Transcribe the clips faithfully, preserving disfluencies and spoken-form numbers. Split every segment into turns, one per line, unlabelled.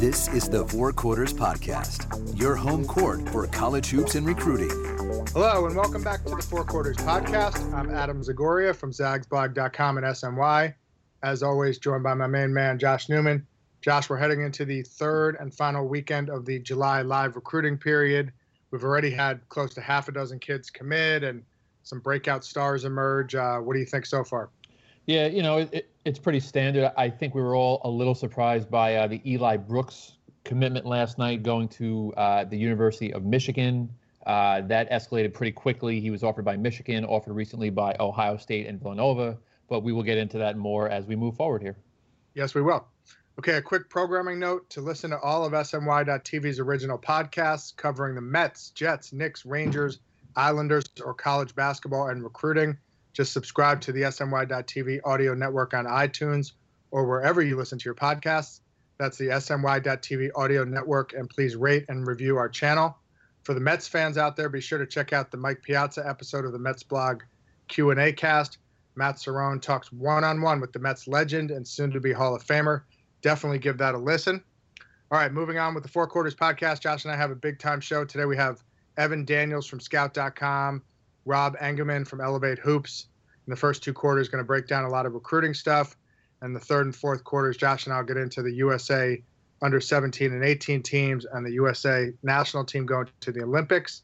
This is the Four Quarters Podcast, your home court for college hoops and recruiting.
Hello, and welcome back to the Four Quarters Podcast. I'm Adam Zagoria from zags blog dot com and S N Y. As always, joined by my main man, Josh Newman. Josh, we're heading into the third and final weekend of the July live recruiting period. We've already had close to half a dozen kids commit and some breakout stars emerge. Uh, what do you think so far?
Yeah, you know, it, it, it's pretty standard. I think we were all a little surprised by uh, the Eli Brooks commitment last night going to uh, the University of Michigan. Uh, that escalated pretty quickly. He was offered by Michigan, offered recently by Ohio State and Villanova, but we will get into that more as we move forward here.
Yes, we will. Okay, a quick programming note: to listen to all of S N Y dot T V's original podcasts covering the Mets, Jets, Knicks, Rangers, Islanders, or college basketball and recruiting, just subscribe to the S N Y dot T V audio network on iTunes or wherever you listen to your podcasts. That's the S N Y dot T V audio network, and please rate and review our channel. For the Mets fans out there, be sure to check out the Mike Piazza episode of the Mets blog Q and A cast. Matt Cerrone talks one-on-one with the Mets legend and soon-to-be Hall of Famer. Definitely give that a listen. All right, moving on with the Four Quarters Podcast. Josh and I have a big-time show. Today we have Evan Daniels from scout dot com, Rob Engelman from Elevate Hoops. In the first two quarters, going to break down a lot of recruiting stuff. And the third and fourth quarters, Josh and I will get into the U S A under seventeen and eighteen teams and the U S A national team going to the Olympics.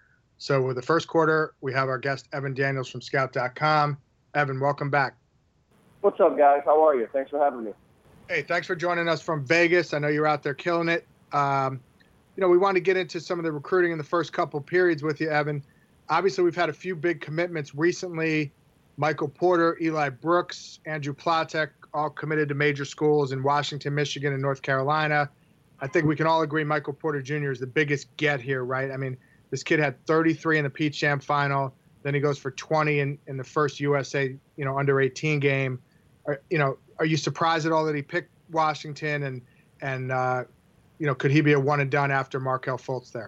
So with the first quarter, we have our guest, Evan Daniels from scout dot com. Evan, welcome back.
What's up, guys? How are you? Thanks for having me.
Hey, thanks for joining us from Vegas. I know you're out there killing it. Um, you know, we want to get into some of the recruiting in the first couple periods with you, Evan. Obviously, we've had a few big commitments recently. Michael Porter, Eli Brooks, Andrew Platek, all committed to major schools in Washington, Michigan, and North Carolina. I think we can all agree Michael Porter Junior is the biggest get here, right? I mean, this kid had thirty-three in the Peach Jam final. Then he goes for twenty in, in the first U S A, you know, under eighteen game. Are, you know, are you surprised at all that he picked Washington? And, and uh, you know, could he be a one and done after Markelle Fultz there?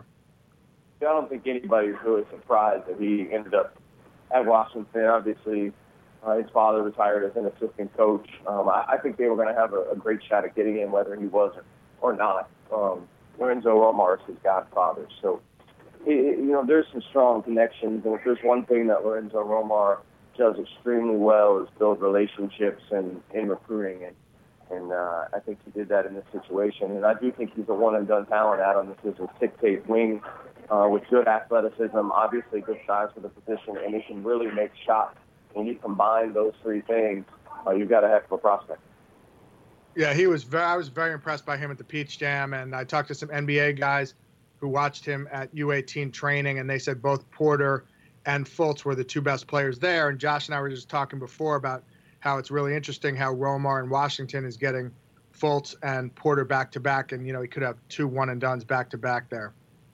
I don't think anybody's really surprised that he ended up at Washington. Obviously, uh, his father retired as an assistant coach. Um, I, I think they were going to have a, a great shot at getting him, whether he was or, or not. Um, Lorenzo Romar is his godfather. So, it, it, you know, there's some strong connections. And if there's one thing that Lorenzo Romar does extremely well is build relationships and in recruiting. And, and uh, I think he did that in this situation. And I do think he's a one-and-done talent. Adam, this is a six eight wing. Uh, with good athleticism, obviously good size for the position, and he can really make shots. When you combine those three things, uh, you've got a heck of a prospect.
Yeah, he was. Very, I was very impressed by him at the Peach Jam, and I talked to some N B A guys who watched him at U eighteen training, and they said both Porter and Fultz were the two best players there. And Josh and I were just talking before about how it's really interesting how Romar in Washington is getting Fultz and Porter back-to-back, and, you know, he could have two one-and-dones back-to-back there.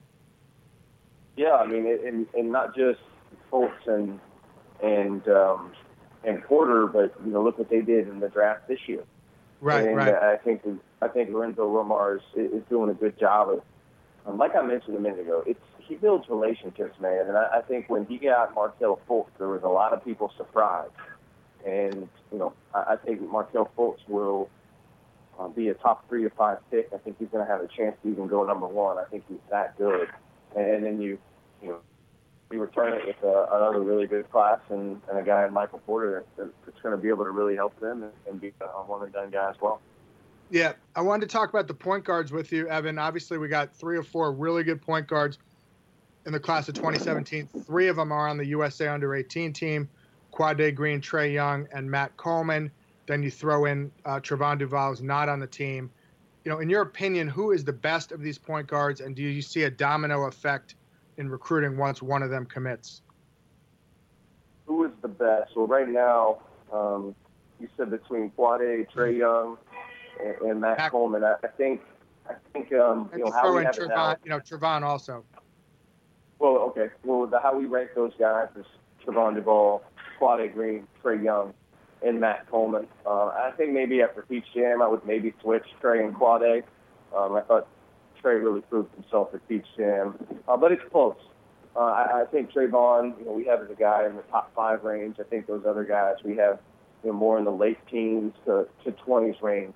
Yeah, I mean, and, and not just Fultz and and um, and Porter, but you know, look what they did in the draft this year.
Right,
and
right.
I think I think Lorenzo Romar is, is doing a good job of, um, like I mentioned a minute ago, it's he builds relationships, man. And I, I think when he got Markelle Fultz, there was a lot of people surprised. And you know, I, I think Markelle Fultz will uh, be a top three or five pick. I think he's going to have a chance to even go number one. I think he's that good. And then you, you know, you return it with uh, another really good class and, and a guy in Michael Porter that's going to be able to really help them and, and be a one-and-done guy as well.
Yeah, I wanted to talk about the point guards with you, Evan. Obviously, we got three or four really good point guards in the class of twenty seventeen. Three of them are on the U S A under eighteen team, Quade Green, Trae Young, and Matt Coleman. Then you throw in uh, Trevon Duval, who's not on the team. You know, in your opinion, who is the best of these point guards, and do you see a domino effect in recruiting once one of them commits?
Who is the best? Well, right now, um, you said between Quade, Trae Young, and, and Matt Back. Coleman. I, I think, I think, um, you know, how we have
Trevon,
it now.
You know, Trevon also.
Well, okay. Well, the, how we rank those guys is Trevon Duval, Quade Green, Trae Young, and Matt Coleman. Uh, I think maybe after Peach Jam, I would maybe switch Trae and Quade. Um, I thought Trae really proved himself at Peach Jam, uh, but it's close. Uh, I, I think Trayvon, you know, we have as a guy in the top five range. I think those other guys we have, you know, more in the late teens to, to twenties range.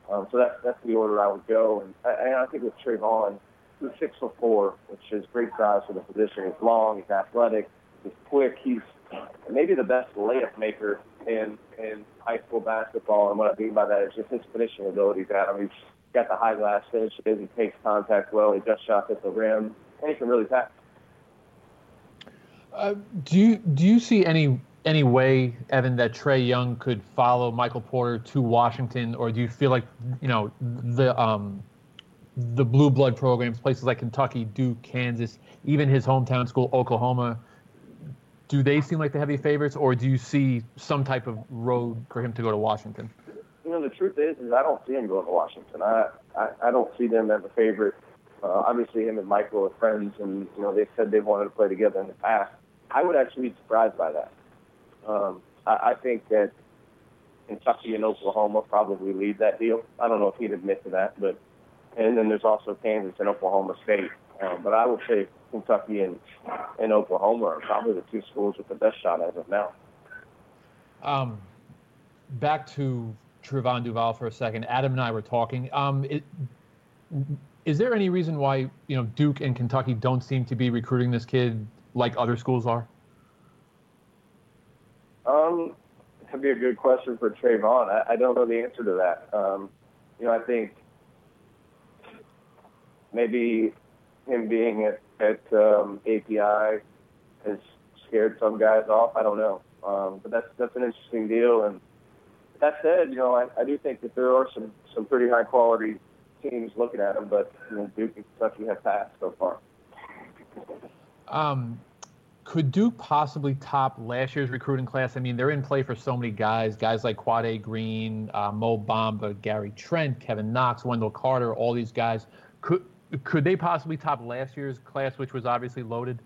Um, so that's that's the order I would go. And I, and I think with Trayvon, he's six foot four, which is great size for the position. He's long, he's athletic, he's quick. He's maybe the best layup maker in in high school basketball. And what I mean by that is just his finishing abilities. Adam, he's got the high glass finishes. He takes contact well. He does shots at the rim, and he can really pass.
Uh, do you do you see any any way, Evan, that Trae Young could follow Michael Porter to Washington, or do you feel like, you know, the um, the blue blood programs, places like Kentucky, Duke, Kansas, even his hometown school, Oklahoma, do they seem like the heavy favorites, or do you see some type of road for him to go to Washington?
You know, the truth is, is I don't see him going to Washington. I I, I don't see them as a favorite. Uh, obviously, him and Michael are friends, and you know they said they wanted to play together in the past. I would actually be surprised by that. Um, I, I think that Kentucky and Oklahoma probably lead that deal. I don't know if he'd admit to that, but and then there's also Kansas and Oklahoma State. Um, but I would say Kentucky and, and Oklahoma are probably the two schools with the best shot as of now.
Um, back to Trevon Duval for a second. Adam and I were talking. Um, it, is there any reason why, you know, Duke and Kentucky don't seem to be recruiting this kid like other schools are?
Um, that'd be a good question for Trayvon. I, I don't know the answer to that. Um, you know, I think maybe him being at, at um, A P I has scared some guys off. I don't know. Um, but that's that's an interesting deal. And that said, you know, I, I do think that there are some, some pretty high quality teams looking at him, but you know, Duke and Kentucky have passed so far.
Um, could Duke possibly top last year's recruiting class? I mean, they're in play for so many guys, guys like Quade Green, uh, Mo Bamba, Gary Trent, Kevin Knox, Wendell Carter, all these guys. Could could they possibly top last year's class, which was obviously loaded?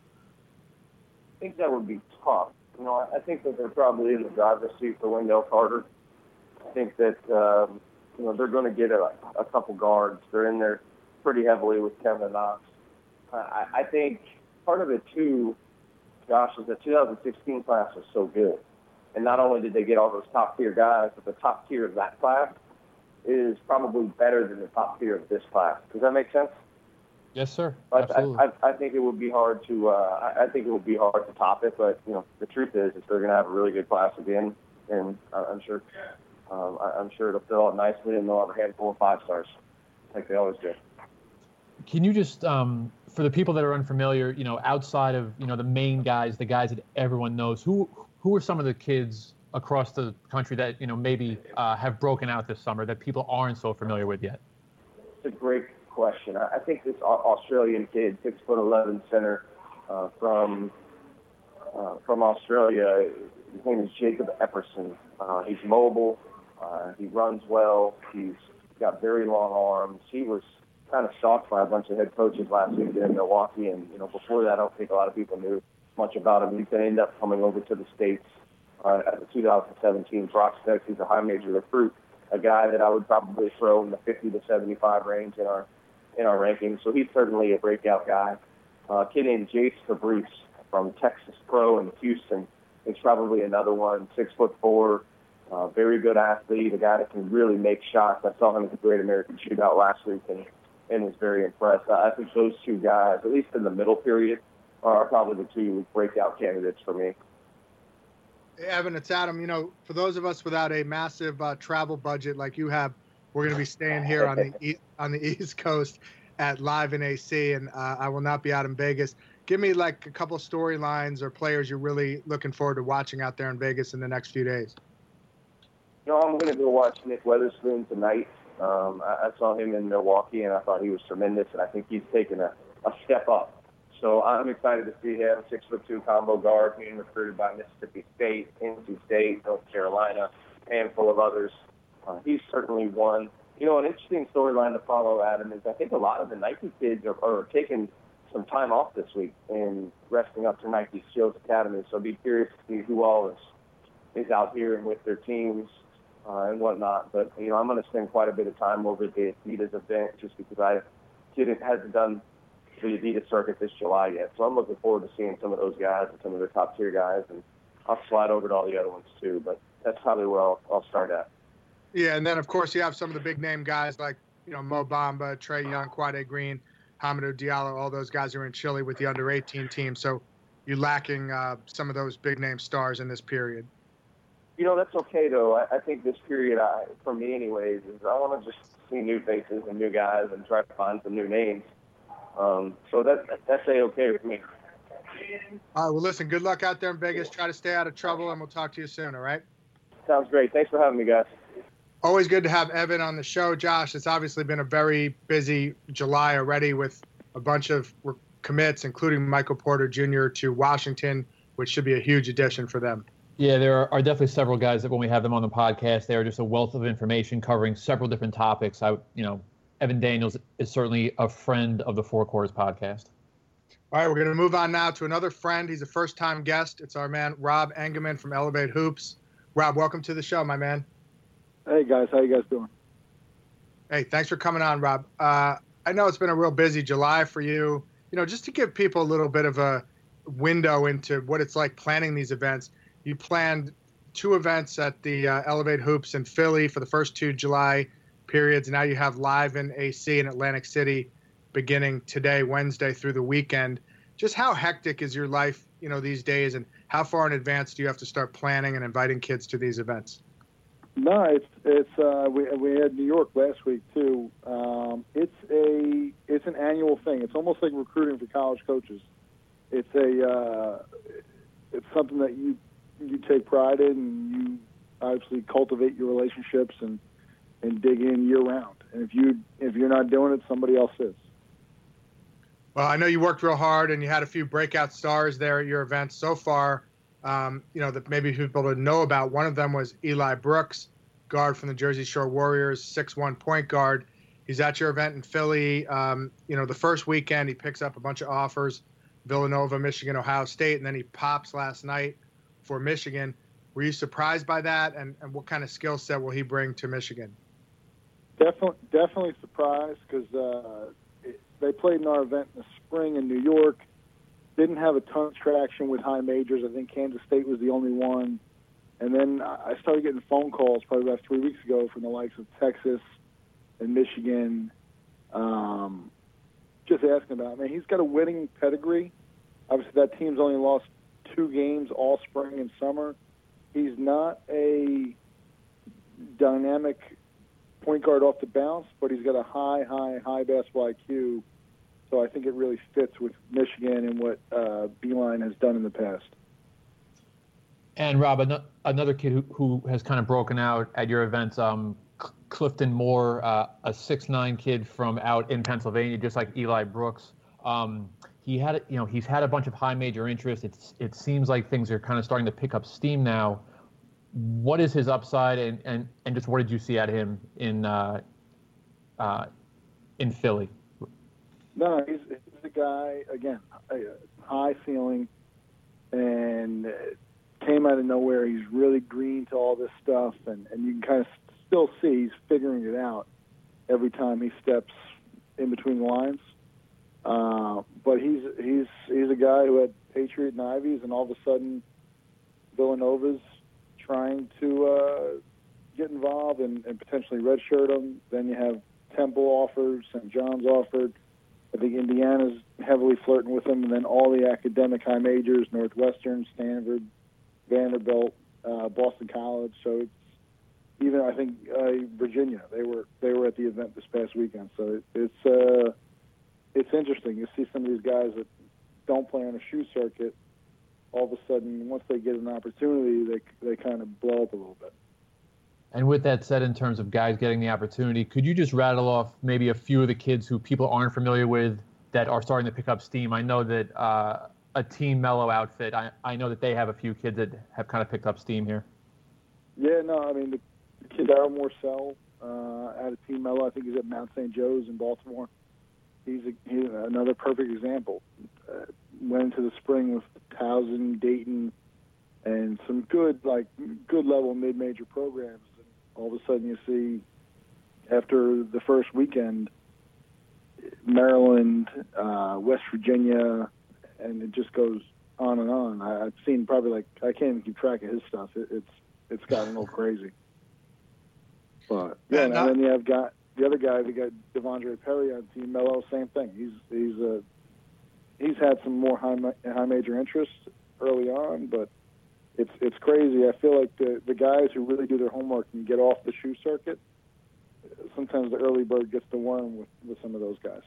I think that would be tough. You know, I think that they're probably in the driver's seat for Wendell Carter. I think that, um, you know, they're going to get a, a couple guards. They're in there pretty heavily with Kevin Knox. I, I think part of it, too, Josh, is the two thousand sixteen class was so good. And not only did they get all those top-tier guys, but the top tier of that class is probably better than the top tier of this class. Does that make sense?
Yes, sir.
But
Absolutely.
I, I, I think it would be hard to. Uh, I, I think it would be hard to top it. But you know, the truth is, is they're going to have a really good class again, and I'm sure. Um, I'm sure it'll fill out nicely, and they'll have a handful of five stars, like they always do.
Can you just, um, for the people that are unfamiliar, you know, outside of, you know, the main guys, the guys that everyone knows, who who are some of the kids across the country that, you know, maybe uh, have broken out this summer that people aren't so familiar with yet?
It's a great question. I think this Australian kid, six foot eleven center uh, from uh, from Australia, his name is Jacob Epperson. Uh, he's mobile. Uh, he runs well. He's got very long arms. He was kind of shocked by a bunch of head coaches last week in Milwaukee, and you know, before that, I don't think a lot of people knew much about him. He could end up coming over to the States uh, as a two thousand seventeen prospect. He's a high major recruit, a guy that I would probably throw in the fifty to seventy-five range in our in our rankings. So he's certainly a breakout guy. Uh, a kid named Jace Fabrice from Texas Pro in Houston is probably another one, six foot four. Uh, very good athlete, a guy that can really make shots. I saw him at the Great American Shootout last week and, and was very impressed. I think those two guys, at least in the middle period, are probably the two breakout candidates for me.
Hey, Evan, it's Adam. You know, for those of us without a massive uh, travel budget like you have, we're going to be staying here on the e- on the East Coast at Live in A C, and uh, I will not be out in Vegas. Give me like a couple storylines or players you're really looking forward to watching out there in Vegas in the next few days.
You know, I'm going to go watch Nick Weatherspoon tonight. Um, I, I saw him in Milwaukee, and I thought he was tremendous, and I think he's taken a, a step up. So I'm excited to see him, six foot two combo guard, being recruited by Mississippi State, N C State, North Carolina, a handful of others. Uh, he's certainly one. You know, an interesting storyline to follow, Adam, is I think a lot of the Nike kids are, are taking some time off this week and resting up to Nike Skills Academy. So I'd be curious to see who all is, is out here and with their teams uh, and whatnot. But, you know, I'm going to spend quite a bit of time over at the Adidas event just because I didn't, hasn't done the Adidas circuit this July yet. So I'm looking forward to seeing some of those guys and some of their top-tier guys. And I'll slide over to all the other ones too. But that's probably where I'll, I'll start at.
Yeah, and then of course you have some of the big name guys like you know Mo Bamba, Trae Young, Quade Green, Hamidou Diallo. All those guys are in Chile with the under eighteen team. So you're lacking uh, some of those big name stars in this period.
You know, that's okay, though. I, I think this period, I, for me anyways, is I want to just see new faces and new guys and try to find some new names. Um, so that, that's A-okay with me.
All right, well, listen, good luck out there in Vegas. Try to stay out of trouble, and we'll talk to you soon, all right?
Sounds great. Thanks for having me, guys.
Always good to have Evan on the show, Josh. It's obviously been a very busy July already with a bunch of commits, including Michael Porter Junior to Washington, which should be a huge addition for them.
Yeah, there are, are definitely several guys that when we have them on the podcast, they are just a wealth of information covering several different topics. I, you know, Evan Daniels is certainly a friend of the Four Quarters podcast.
All right, we're going to move on now to another friend. He's a first-time guest. It's our man, Rob Engelman from Elevate Hoops. Rob, welcome to the show, my man.
Hey, guys. How you guys doing?
Hey, thanks for coming on, Rob. Uh, I know it's been a real busy July for you. You know, just to give people a little bit of a window into what it's like planning these events, you planned two events at the uh, Elevate Hoops in Philly for the first two July periods. Now you have Live in A C in Atlantic City beginning today, Wednesday, through the weekend. Just how hectic is your life, you know, these days, and how far in advance do you have to start planning and inviting kids to these events?
No, it's it's uh, we we had New York last week too. Um, it's a it's an annual thing. It's almost like recruiting for college coaches. It's a uh, it's something that you you take pride in, and you obviously cultivate your relationships and, and dig in year round. And if you if you're not doing it, somebody else is.
Well, I know you worked real hard, and you had a few breakout stars there at your events so far. Um, you know, that maybe people don't know about. One of them was Eli Brooks, guard from the Jersey Shore Warriors, six one point guard. He's at your event in Philly. Um, you know, the first weekend he picks up a bunch of offers, Villanova, Michigan, Ohio State, and then he pops last night for Michigan. Were you surprised by that, and, and what kind of skill set will he bring to Michigan?
Definitely, definitely surprised because uh, they played in our event in the spring in New York. Didn't have a ton of traction with high majors. I think Kansas State was the only one. And then I started getting phone calls probably about three weeks ago from the likes of Texas and Michigan, um, just asking about it. I mean, he's got a winning pedigree. Obviously, that team's only lost two games all spring and summer. He's not a dynamic point guard off the bounce, but he's got a high, high, high basketball I Q. So I think it really fits with Michigan and what uh, Beeline has done in the past.
And Rob, an- another kid who, who has kind of broken out at your events, um, C- Clifton Moore, uh, a six nine kid from out in Pennsylvania, just like Eli Brooks. Um, he had, you know, he's had a bunch of high major interest. It's, it seems like things are kind of starting to pick up steam now. What is his upside, and, and, and just what did you see out of him in uh, uh, in Philly?
No, he's, he's a guy, again, high ceiling, and came out of nowhere. He's really green to all this stuff, and, and you can kind of still see he's figuring it out every time he steps in between the lines. Uh, but he's he's he's a guy who had Patriot and Ivies, and all of a sudden Villanova's trying to uh, get involved and, and potentially redshirt him. Then you have Temple offered, Saint John's offered. I think Indiana's heavily flirting with him, and then all the academic high majors, Northwestern, Stanford, Vanderbilt, uh, Boston College. So it's even, I think, uh, Virginia. They were they were at the event this past weekend. So it, it's uh, it's interesting. You see some of these guys that don't play on a shoe circuit, all of a sudden, once they get an opportunity, they they kind of blow up a little bit.
And with that said, in terms of guys getting the opportunity, could you just rattle off maybe a few of the kids who people aren't familiar with that are starting to pick up steam? I know that uh, a Team Mellow outfit, I, I know that they have a few kids that have kind of picked up steam here.
Yeah, no, I mean, the, the kid Darryl Morcell uh, out of Team Mellow, I think he's at Mount Saint Joe's in Baltimore. He's, a, he's another perfect example. Uh, went into the spring with Towson, Dayton, and some good, like, good level mid-major programs. All of a sudden you see, after the first weekend, Maryland, uh, West Virginia, and it just goes on and on. I, I've seen probably, like, I can't even keep track of his stuff. It, it's it's gotten a little crazy. But yeah, and,
And, uh,
then you have got the other guy, we got Devondre Perry on Team Melo. Same thing. He's he's a he's had some more high high major interest early on, but it's it's crazy. I feel like the the guys who really do their homework and get off the shoe circuit, sometimes the early bird gets the worm with, with some of those guys.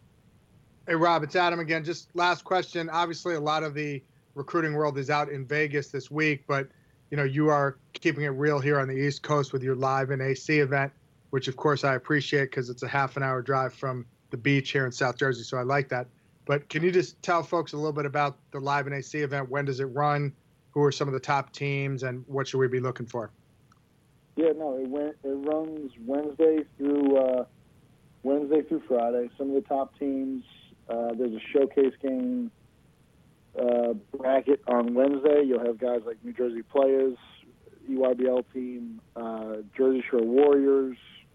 Hey, Rob, it's Adam again. Just last question. Obviously, a lot of the recruiting world is out in Vegas this week, but you know you are keeping it real here on the East Coast with your Live in A C event, which of course I appreciate because it's a half an hour drive from the beach here in South Jersey, so I like that. But can you just tell folks a little bit about the Live in A C event? When does it run? Who are some of the top teams, and what should we be looking for?
Yeah, no, it went, it runs Wednesday through uh, Wednesday through Friday. Some of the top teams. Uh, there's a showcase game uh, bracket on Wednesday. You'll have guys like New Jersey Players, E Y B L team, uh, Jersey Shore Warriors,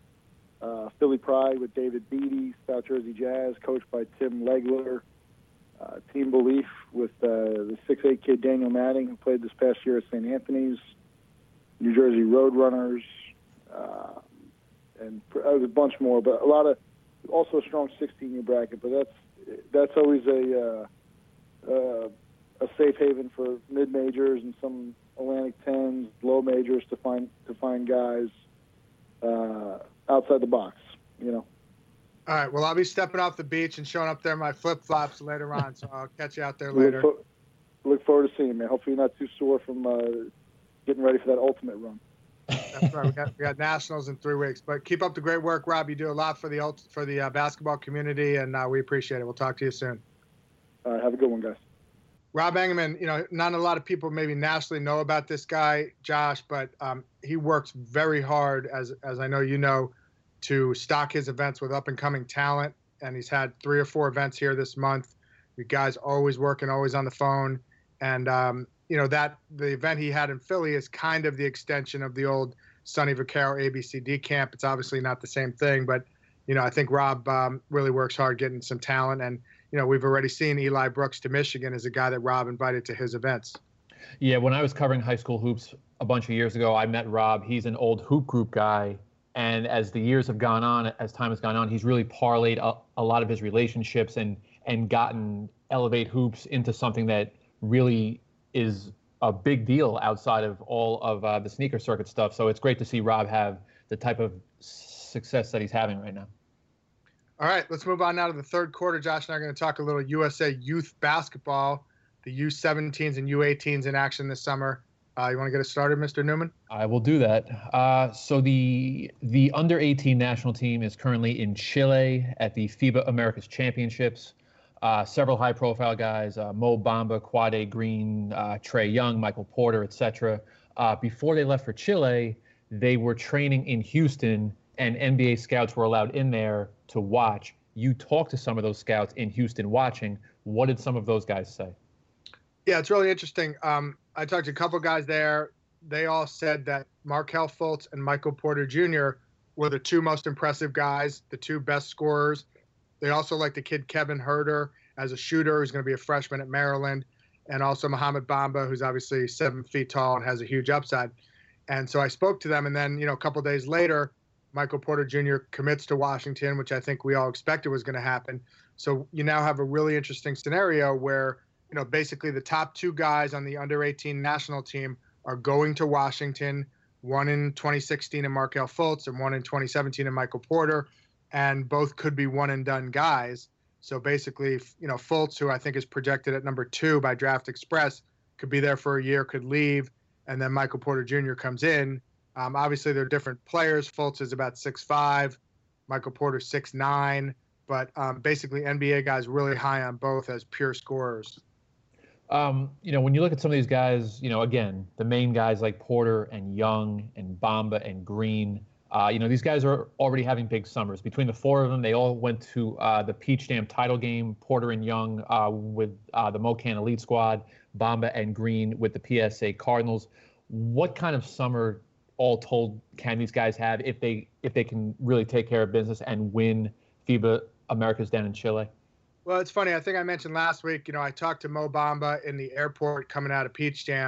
uh, Philly Pride with David Beatty, South Jersey Jazz, coached by Tim Legler, uh, Team Belief with uh, the six eight kid Daniel Manning, who played this past year at Saint Anthony's, New Jersey Roadrunners, uh, and uh, a bunch more, but a lot of, also a strong sixteen-year bracket, but that's that's always a uh, uh, a safe haven for mid majors and some Atlantic tens, low majors to find to find guys uh, outside the box. You know.
All right. Well, I'll be stepping off the beach and showing up there in my flip flops later on, so I'll catch you out there later.
Look, for, look forward to seeing you, man. Hopefully, you're not too sore from uh, getting ready for that ultimate run.
That's right. We got, we got nationals in three weeks. But keep up the great work, Rob. You do a lot for the for the uh, basketball community, and uh, we appreciate it. We'll talk to you soon.
All right. Have a good one, guys.
Rob Engelman, you know, not a lot of people maybe nationally know about this guy, Josh, but um, he works very hard, as as I know you know, to stock his events with up-and-coming talent. And he's had three or four events here this month. You guys always working, always on the phone. And, um, you know, that the event he had in Philly is kind of the extension of the old Sonny Vaccaro A B C D camp. It's obviously not the same thing, but, you know, I think Rob um, really works hard getting some talent. And, you know, we've already seen Eli Brooks to Michigan as a guy that Rob invited to his events.
Yeah, when I was covering high school hoops a bunch of years ago, I met Rob. He's an old hoop group guy. And as the years have gone on, as time has gone on, he's really parlayed a, a lot of his relationships and and gotten Elevate Hoops into something that really is a big deal outside of all of uh, the sneaker circuit stuff. So it's great to see Rob have the type of success that he's having right now.
All right, let's move on now to the third quarter. Josh and I are going to talk a little U S A youth basketball, the U seventeens and U eighteens in action this summer. Uh, you want to get us started, Mister Newman?
I will do that. Uh, so the the under eighteen national team is currently in Chile at the FIBA Americas Championships. Uh, several high-profile guys, uh, Mo Bamba, Quade Green, uh, Trae Young, Michael Porter, et cetera. Uh, before they left for Chile, they were training in Houston, and N B A scouts were allowed in there to watch. You talked to some of those scouts in Houston watching. What did some of those guys say?
Yeah, it's really interesting. Um, I talked to a couple guys there. They all said that Markelle Fultz and Michael Porter Junior were the two most impressive guys, the two best scorers. They also like the kid Kevin Huerter as a shooter, who's going to be a freshman at Maryland, and also Mohamed Bamba, who's obviously seven feet tall and has a huge upside. And so I spoke to them, and then, you know, a couple of days later, Michael Porter Junior commits to Washington, which I think we all expected was going to happen. So you now have a really interesting scenario where, you know, basically the top two guys on the under eighteen national team are going to Washington, one in twenty sixteen in Markelle Fultz and one in twenty seventeen in Michael Porter, and both could be one and done guys. So basically, you know, Fultz, who I think is projected at number two by Draft Express, could be there for a year, could leave, and then Michael Porter Junior comes in. Um, obviously, they're different players. Fultz is about six five, Michael Porter six nine, but um, basically N B A guys really high on both as pure scorers.
Um, you know, when you look at some of these guys, you know, again, the main guys like Porter and Young and Bamba and Green, uh, you know, these guys are already having big summers. Between the four of them, they all went to uh, the Peach Jam title game, Porter and Young uh, with uh, the Mocan Elite Squad, Bamba and Green with the P S A Cardinals. What kind of summer, all told, can these guys have if they if they can really take care of business and win FIBA Americas down in Chile?
Well, it's funny. I think I mentioned last week, you know, I talked to Mo Bamba in the airport coming out of Peach Jam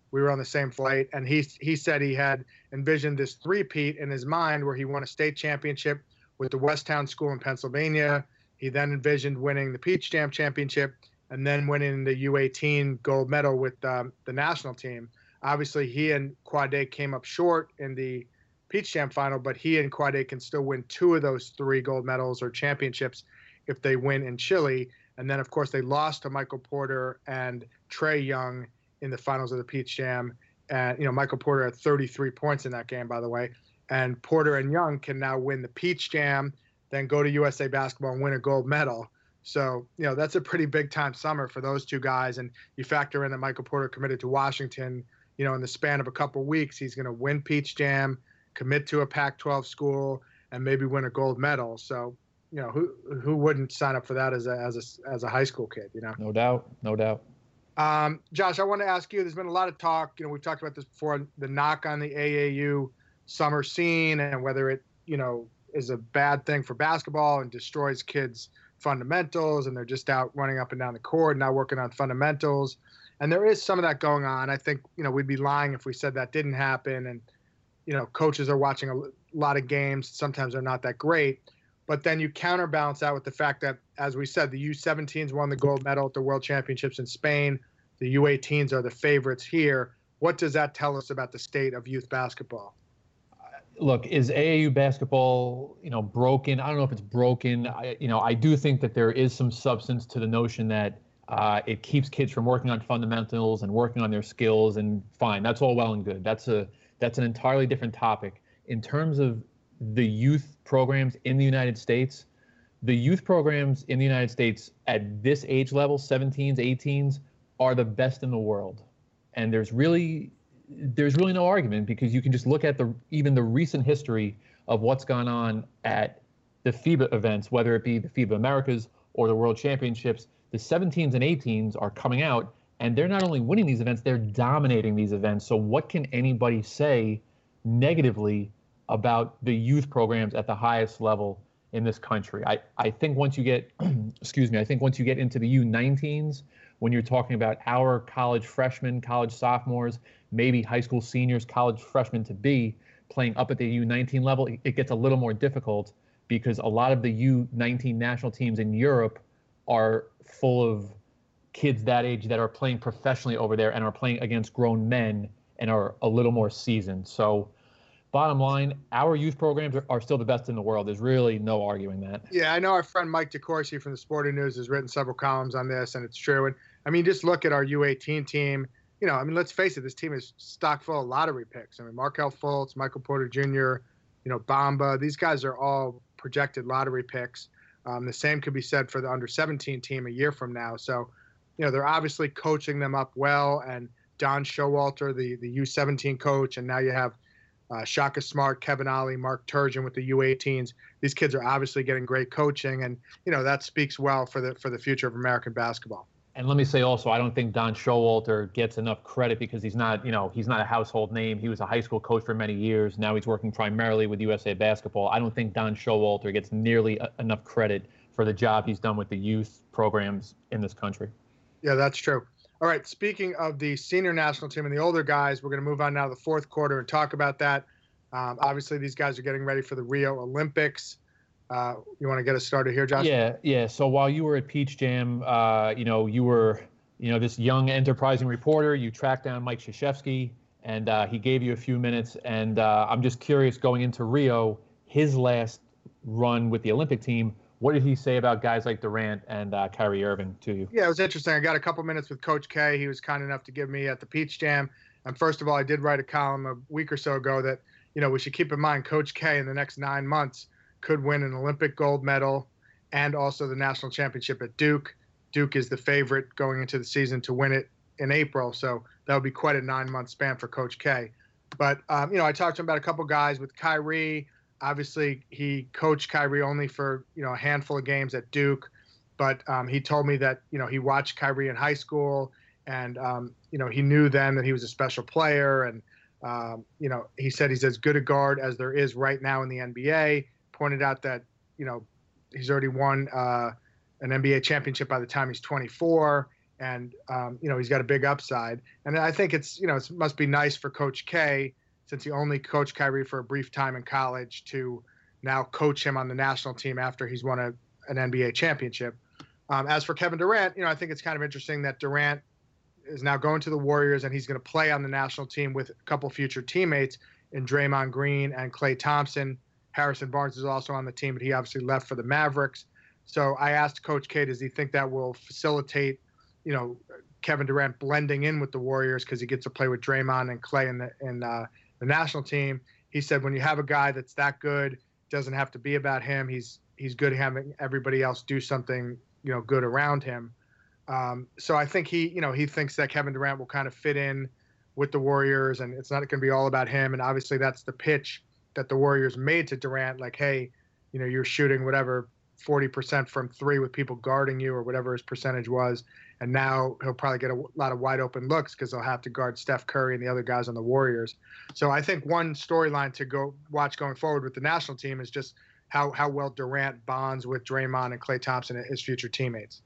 We were on the same flight, and he he said he had envisioned this three-peat in his mind where he won a state championship with the Westtown School in Pennsylvania. He then envisioned winning the Peach Jam championship and then winning the U eighteen gold medal with um, the national team. Obviously, he and Quade came up short in the Peach Jam final, but he and Quade can still win two of those three gold medals or championships if they win in Chile. And then, of course, they lost to Michael Porter and Trae Young in the finals of the Peach Jam. And, you know, Michael Porter had thirty-three points in that game, by the way. And Porter and Young can now win the Peach Jam, then go to U S A Basketball and win a gold medal. So, you know, that's a pretty big-time summer for those two guys. And you factor in that Michael Porter committed to Washington, you know, in the span of a couple weeks, he's going to win Peach Jam, commit to a Pac twelve school, and maybe win a gold medal. So, you know, who who wouldn't sign up for that as a as a as a high school kid? You know,
no doubt, no doubt.
Um, Josh, I want to ask you. There's been a lot of talk. You know, we've talked about this before. The knock on the A A U summer scene and whether it, you know, is a bad thing for basketball and destroys kids' fundamentals, and they're just out running up and down the court, not working on fundamentals. And there is some of that going on. I think, you know, we'd be lying if we said that didn't happen. And, you know, coaches are watching a lot of games. Sometimes they're not that great. But then you counterbalance that with the fact that, as we said, the U seventeens won the gold medal at the World Championships in Spain. The U eighteens are the favorites here. What does that tell us about the state of youth basketball?
Look, is A A U basketball, you know, broken? I don't know if it's broken. I, you know, I do think that there is some substance to the notion that uh, it keeps kids from working on fundamentals and working on their skills. And fine, that's all well and good. That's a that's an entirely different topic. In terms of the youth programs in the United States, the youth programs in the United States at this age level, seventeens, eighteens, are the best in the world. And there's really there's really no argument, because you can just look at the even the recent history of what's gone on at the FIBA events, whether it be the FIBA Americas or the World Championships. The seventeens and eighteens are coming out, and they're not only winning these events, they're dominating these events. So what can anybody say negatively about the youth programs at the highest level in this country? I, I think once you get, excuse me, I think once you get into the U nineteens, when you're talking about our college freshmen, college sophomores, maybe high school seniors, college freshmen to be playing up at the U nineteen level, it gets a little more difficult, because a lot of the U nineteen national teams in Europe are full of kids that age that are playing professionally over there and are playing against grown men and are a little more seasoned. So bottom line, our youth programs are, are still the best in the world. There's really no arguing that.
Yeah, I know our friend Mike DeCourcy from the Sporting News has written several columns on this, and it's true. And I mean, just look at our U eighteen team. You know, I mean, let's face it, this team is stock full of lottery picks. I mean, Markelle Fultz, Michael Porter Junior, you know, Bamba, these guys are all projected lottery picks. Um, the same could be said for the under seventeen team a year from now. So, you know, they're obviously coaching them up well. And Don Showalter, the, the U seventeen coach, and now you have uh, Shaka Smart, Kevin Ollie, Mark Turgeon with the U eighteens. These kids are obviously getting great coaching, and, you know, that speaks well for the for the future of American basketball.
And let me say also, I don't think Don Showalter gets enough credit, because he's not, you know, he's not a household name. He was a high school coach for many years. Now he's working primarily with U S A Basketball. I don't think Don Showalter gets nearly a, enough credit for the job he's done with the youth programs in this country.
Yeah, that's true. All right, speaking of the senior national team and the older guys, we're going to move on now to the fourth quarter and talk about that. Um, obviously, these guys are getting ready for the Rio Olympics. Uh, you want to get us started here, Josh?
Yeah, yeah. So while you were at Peach Jam, uh, you know, you were, you know, this young, enterprising reporter. You tracked down Mike Krzyzewski, and uh, he gave you a few minutes. And uh, I'm just curious, going into Rio, his last run with the Olympic team, what did he say about guys like Durant and uh, Kyrie Irving to you?
Yeah, it was interesting. I got a couple minutes with Coach K. He was kind enough to give me at the Peach Jam. And first of all, I did write a column a week or so ago that, you know, we should keep in mind Coach K in the next nine months could win an Olympic gold medal and also the national championship at Duke. Duke is the favorite going into the season to win it in April. So that would be quite a nine-month span for Coach K. But, um, you know, I talked to him about a couple guys with Kyrie. Obviously, he coached Kyrie only for, you know, a handful of games at Duke. But um, he told me that, you know, he watched Kyrie in high school, and, um, you know, he knew then that he was a special player. And, um, you know, he said he's as good a guard as there is right now in the N B A. Pointed out that, you know, he's already won uh, an N B A championship by the time he's twenty-four. and um, you know he's got a big upside. And I think it's you know it must be nice for Coach K, since he only coached Kyrie for a brief time in college, to now coach him on the national team after he's won a, an N B A championship. Um, as for Kevin Durant, you know I think it's kind of interesting that Durant is now going to the Warriors, and he's going to play on the national team with a couple future teammates in Draymond Green and Klay Thompson. Harrison Barnes is also on the team, but he obviously left for the Mavericks. So I asked Coach K, does he think that will facilitate, you know, Kevin Durant blending in with the Warriors because he gets to play with Draymond and Klay in the in uh, the national team? He said when you have a guy that's that good, it doesn't have to be about him. He's he's good at having everybody else do something, you know, good around him. Um, so I think he, you know, he thinks that Kevin Durant will kind of fit in with the Warriors, and it's not going to be all about him. And obviously that's the pitch that the Warriors made to Durant, like, hey, you know, you're shooting whatever forty percent from three with people guarding you or whatever his percentage was. And now he'll probably get a lot of wide open looks because they'll have to guard Steph Curry and the other guys on the Warriors. So I think one storyline to go watch going forward with the national team is just how, how well Durant bonds with Draymond and Klay Thompson, his future teammates.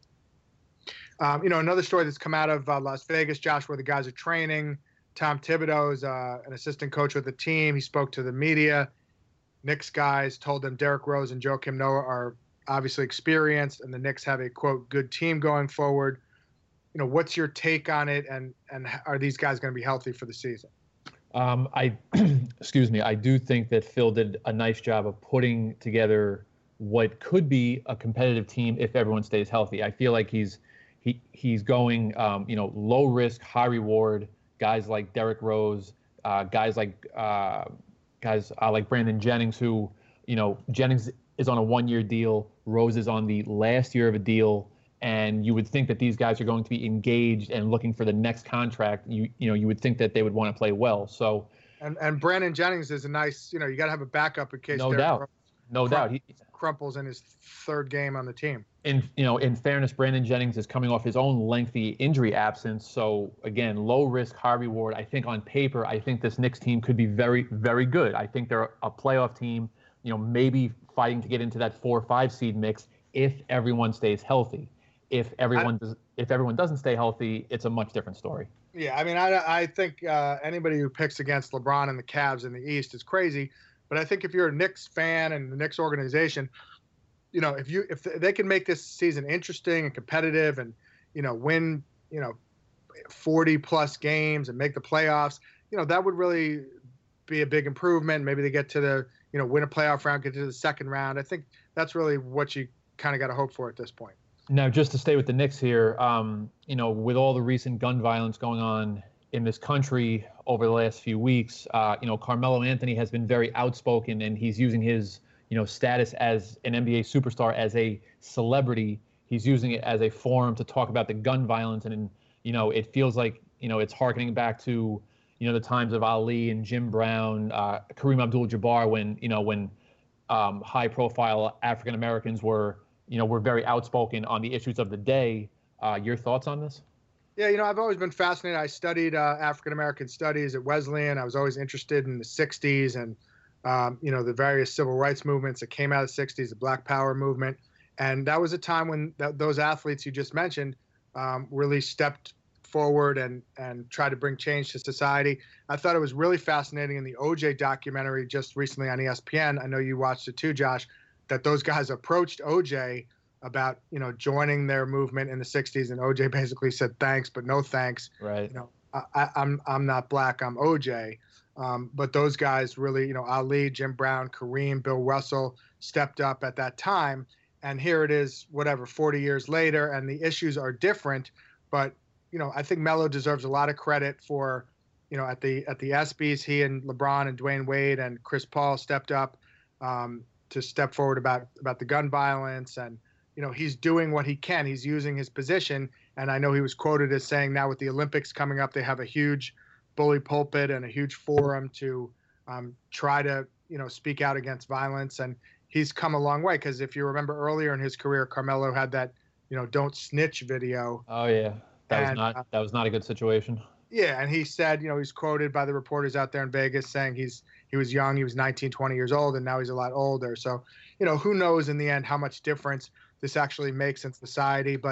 Um, you know, another story that's come out of uh, Las Vegas, Josh, where the guys are training. Tom Thibodeau is uh, an assistant coach with the team. He spoke to the media. Knicks guys told them Derrick Rose and Joakim Noah are obviously experienced, and the Knicks have a, quote, good team going forward. You know, what's your take on it, and and are these guys going to be healthy for the season?
Um, I, excuse me, I do think that Phil did a nice job of putting together what could be a competitive team if everyone stays healthy. I feel like he's he he's going, um, you know, low risk, high reward. Guys like Derrick Rose, uh, guys like uh, guys uh, like Brandon Jennings, who, you know, Jennings is on a one-year deal. Rose is on the last year of a deal. And you would think that these guys are going to be engaged and looking for the next contract. You you know, you would think that they would want to play well. So,
and and Brandon Jennings is a nice, you know, you got to have a backup in case.
No
Derrick
doubt,
Rose
no
crump,
doubt. He
crumples in his third game on the team.
In you know, in fairness, Brandon Jennings is coming off his own lengthy injury absence. So again, low risk, high reward. I think on paper, I think this Knicks team could be very, very good. I think they're a playoff team. You know, maybe fighting to get into that four or five seed mix if everyone stays healthy. If everyone does, if everyone doesn't stay healthy, it's a much different story.
Yeah, I mean, I I think uh, anybody who picks against LeBron and the Cavs in the East is crazy. But I think if you're a Knicks fan and the Knicks organization, you know, if you if they can make this season interesting and competitive, and you know, win, you know, forty plus games and make the playoffs, you know, that would really be a big improvement. Maybe they get to the, you know, win a playoff round, get to the second round. I think that's really what you kind of got to hope for at this point.
Now, just to stay with the Knicks here, um, you know, with all the recent gun violence going on in this country over the last few weeks, uh, you know, Carmelo Anthony has been very outspoken, and he's using his, you know, status as an N B A superstar, as a celebrity. He's using it as a forum to talk about the gun violence, and, you know, it feels like, you know, it's harkening back to, you know, the times of Ali and Jim Brown, uh, Kareem Abdul-Jabbar, when, you know, when um, high-profile African Americans were, you know, we're very outspoken on the issues of the day. Uh, your thoughts on this?
Yeah, you know, I've always been fascinated. I studied uh, African-American studies at Wesleyan. I was always interested in the sixties and, um, you know, the various civil rights movements that came out of the sixties, the Black Power movement. And that was a time when th- those athletes you just mentioned um, really stepped forward and, and tried to bring change to society. I thought it was really fascinating in the O J documentary just recently on E S P N. I know you watched it too, Josh, that those guys approached O J about, you know, joining their movement in the sixties, and O J basically said thanks, but no thanks.
Right.
You know, I, I'm I'm not black, I'm O J. Um, but those guys really, you know, Ali, Jim Brown, Kareem, Bill Russell stepped up at that time, and here it is, whatever, forty years later, and the issues are different. But you know, I think Melo deserves a lot of credit for, you know, at the at the ESPYs, he and LeBron and Dwayne Wade and Chris Paul stepped up. Um, to step forward about, about the gun violence. And, you know, he's doing what he can. He's using his position. And I know he was quoted as saying now with the Olympics coming up, they have a huge bully pulpit and a huge forum to um, try to, you know, speak out against violence. And he's come a long way, because if you remember earlier in his career, Carmelo had that, you know, don't snitch video.
Oh, yeah. That
and,
was not,
uh,
that was not a good situation.
Yeah. And he said, you know, he's quoted by the reporters out there in Vegas saying he's, he was young, he was nineteen, twenty years old, and now he's a lot older. So, you know, who knows in the end how much difference this actually makes in society. But,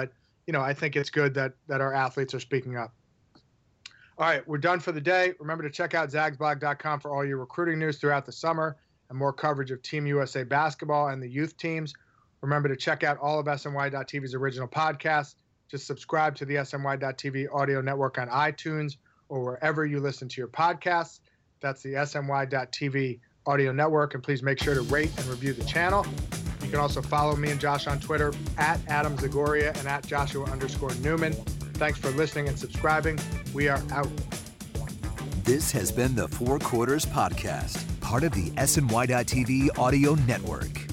you know, I think it's good that that our athletes are speaking up. All right, we're done for the day. Remember to check out zags blog dot com for all your recruiting news throughout the summer and more coverage of Team U S A basketball and the youth teams. Remember to check out all of S N Y dot T V's original podcasts. Just subscribe to the S N Y dot T V audio network on iTunes or wherever you listen to your podcasts. That's the S N Y dot T V audio network. And please make sure to rate and review the channel. You can also follow me and Josh on Twitter at Adam Zagoria and at Joshua underscore Newman. Thanks for listening and subscribing. We are out.
This has been the Four Quarters Podcast, part of the S N Y dot T V audio network.